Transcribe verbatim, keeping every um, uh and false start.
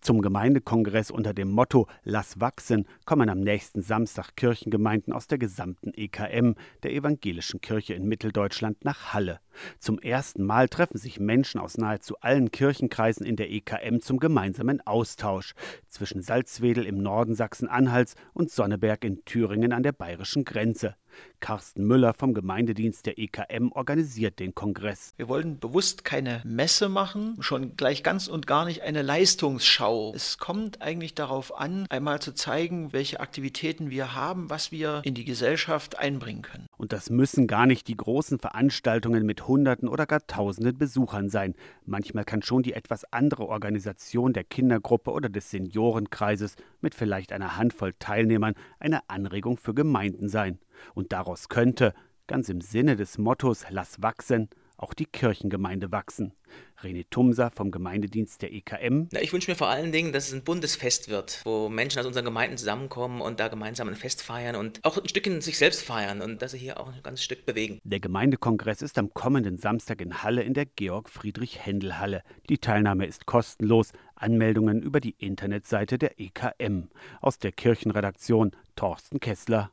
Zum Gemeindekongress unter dem Motto »Lass wachsen« kommen am nächsten Samstag Kirchengemeinden aus der gesamten E K M, der Evangelischen Kirche in Mitteldeutschland, nach Halle. Zum ersten Mal treffen sich Menschen aus nahezu allen Kirchenkreisen in der E K M zum gemeinsamen Austausch zwischen Salzwedel im Norden Sachsen-Anhalts und Sonneberg in Thüringen an der bayerischen Grenze. Carsten Müller vom Gemeindedienst der E K M organisiert den Kongress. Wir wollten bewusst keine Messe machen, schon gleich ganz und gar nicht eine Leistungsschau. Es kommt eigentlich darauf an, einmal zu zeigen, welche Aktivitäten wir haben, was wir in die Gesellschaft einbringen können. Und das müssen gar nicht die großen Veranstaltungen mit Hunderten oder gar Tausenden Besuchern sein. Manchmal kann schon die etwas andere Organisation der Kindergruppe oder des Seniorenkreises mit vielleicht einer Handvoll Teilnehmern eine Anregung für Gemeinden sein. Und daraus könnte, ganz im Sinne des Mottos »Lass wachsen«, auch die Kirchengemeinde wachsen. René Tumser vom Gemeindedienst der E K M. Na, ich wünsche mir vor allen Dingen, dass es ein buntes Fest wird, wo Menschen aus unseren Gemeinden zusammenkommen und da gemeinsam ein Fest feiern und auch ein Stückchen sich selbst feiern und dass sie hier auch ein ganzes Stück bewegen. Der Gemeindekongress ist am kommenden Samstag in Halle in der Georg-Friedrich-Händel-Halle. Die Teilnahme ist kostenlos. Anmeldungen über die Internetseite der E K M. Aus der Kirchenredaktion Thorsten Kessler.